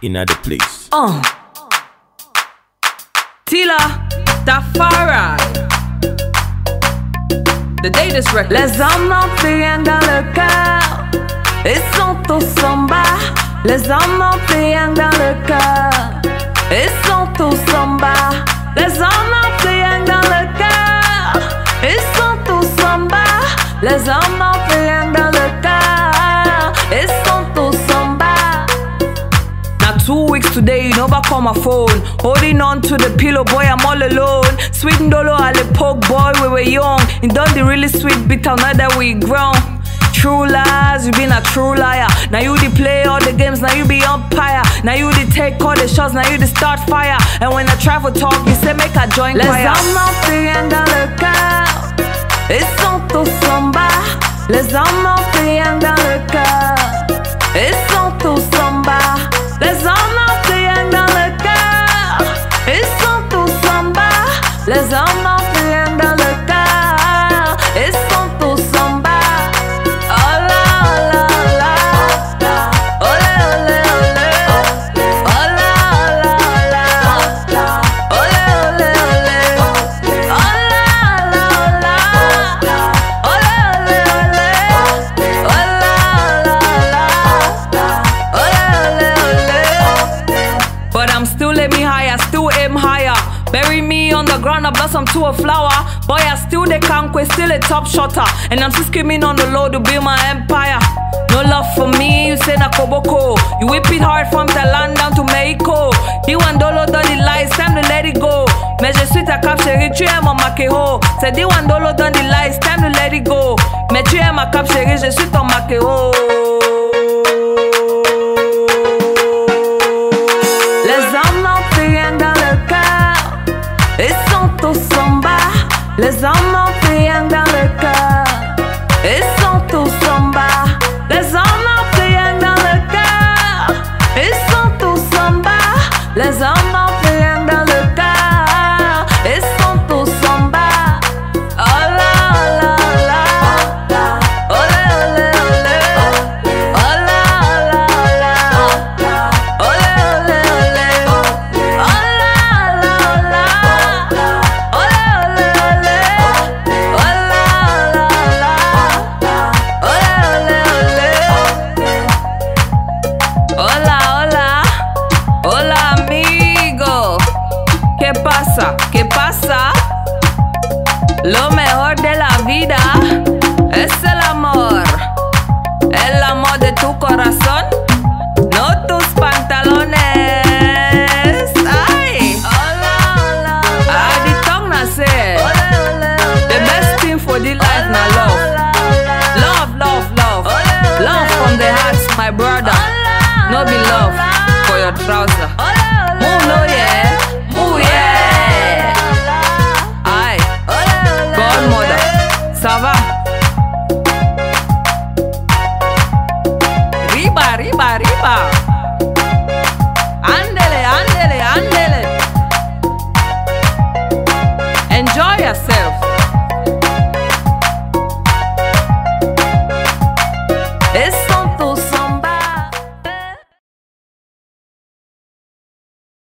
in the place. Tila, Tafari. The Datest Records. Les hommes ont rien dans le cœur, ils sont tous en bas. Les hommes ont rien dans le cœur, ils sont tous en bas. Les hommes ont rien dans le cœur, ils sont tous en bas. Les hommes ont rien dans le cœur, ils sont tous en bas. Now 2 weeks today, you never call my phone. Holding on to the pillow, boy, I'm all alone. Sweet Ndolo à l'époque, boy, we were young. And done the really sweet bitter, now that we grown. True lies, you been a true liar. Now you the play all the games, now you be umpire. Now you the take all the shots, now you the start fire. And when I try for talk, you say make a join Les choir. hommes ont rien dans le cœur, ils sont tous en bas. Les hommes ont rien dans le cœur, ils sont tous en bas. Les hommes ont rien dans le cœur, ils sont tous en bas. Les hommes ont rien dans le cœur, ils sont tous en bas. Oh là, oh là, oh là, olé, olé, olé. Oh là, oh là, oh là, olé, olé, olé. Oh là, oh là, oh là, olé, olé, olé. Oh là, oh là, oh là, olé, olé, olé. But I'm still aiming higher, still aim higher. Bury me on the ground, I blossom to a flower. Boy, I still the conquest, still a top shotter. And I'm still screaming on the low to build my empire. No love for me, you say na koboko. You whip it hard from Thailand down to Mexico. Diwandolo done the lies, time to let it go. Mais je suis ta cap chérie, tu es mon maqueho. C'est Diwandolo done the lies, time to let it go. Mais tu es ma cap chérie, je suis ton maqueho. Les hommes ont rien dans le cœur, ils sont tous en bas. Les hommes ont rien dans le cœur, ils sont tous en bas. Les hommes ont rien dans le cœur, ils sont tous en bas. Les hommes ont rien dans le cœur, ils sont tous en bas. Oh là, oh là, oh là, olé, olé, olé. Oh là, oh là, oh là, olé, olé, olé. Oh là, oh là, oh là, olé, olé, olé. Oh là, oh là, oh là, olé, olé, olé. Hola, hola, hola amigo. ¿Qué pasa? ¿Qué pasa? Lo mejor de la vida es el amor de tu corazón, no tus pantalones. Ay, Hola, hola, I the tongue na say the best thing for the life na love, love, love, love, love from the heart, my brother. No be love for your trouser.